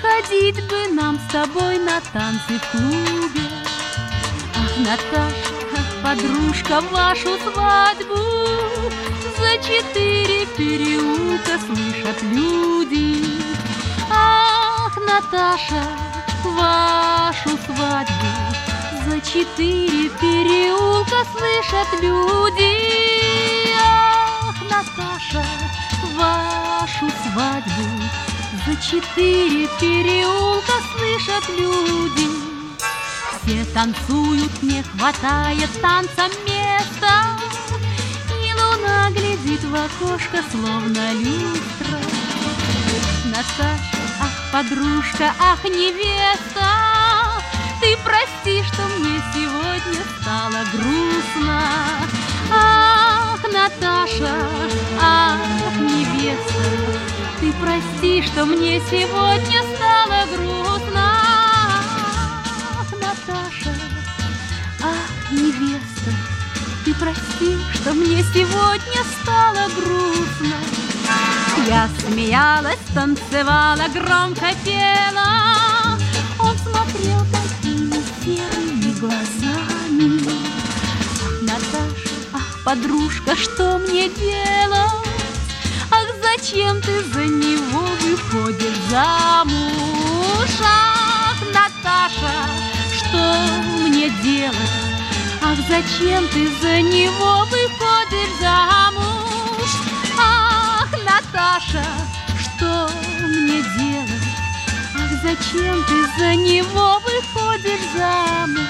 Сходить бы нам с тобой на танцы в клубе. Ах, Наташа, подружка, вашу свадьбу за 4 переулка слышат люди. Ах, Наташа, вашу свадьбу за 4 переулка слышат люди. Ах, Наташа, вашу свадьбу за 4 переулка слышат люди. Все танцуют, не хватает танцам места, и луна глядит в окошко, словно люстра. Наташа, ах, подружка, ах, невеста, ты прости, что мне сегодня стало грустно. Ах, Наташа, ах, невеста, ты прости, что мне сегодня стало грустно. Ах, Наташа, ах, невеста, ты прости, что мне сегодня стало грустно. Я смеялась, танцевала, громко пела. Он смотрел такими серыми глазами. Ах, Наташа, ах, подружка, что мне делать? Ах, зачем ты за него выходишь замуж? Ах, Наташа, что мне делать? Ах, зачем ты за него выходишь замуж? Ах, Наташа, что мне делать? Ах, зачем ты за него выходишь замуж?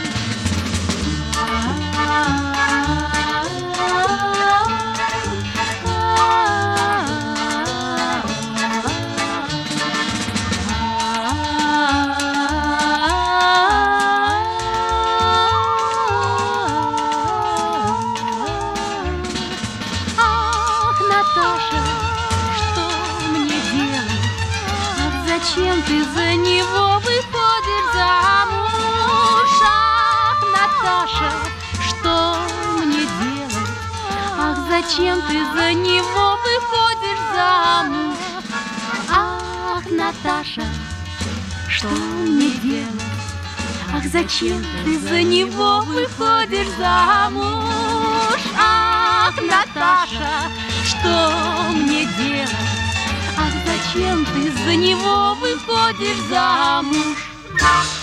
Наташа, что мне делать? Ах, зачем ты за него выходишь замуж? Ах, Наташа, что мне делать? Ах, зачем ты за него выходишь замуж? Ах, Наташа, что мне делать? Ах, зачем ты за него выходишь замуж? Ах, Наташа, что мне делать? Ах, зачем ты за него выходишь замуж?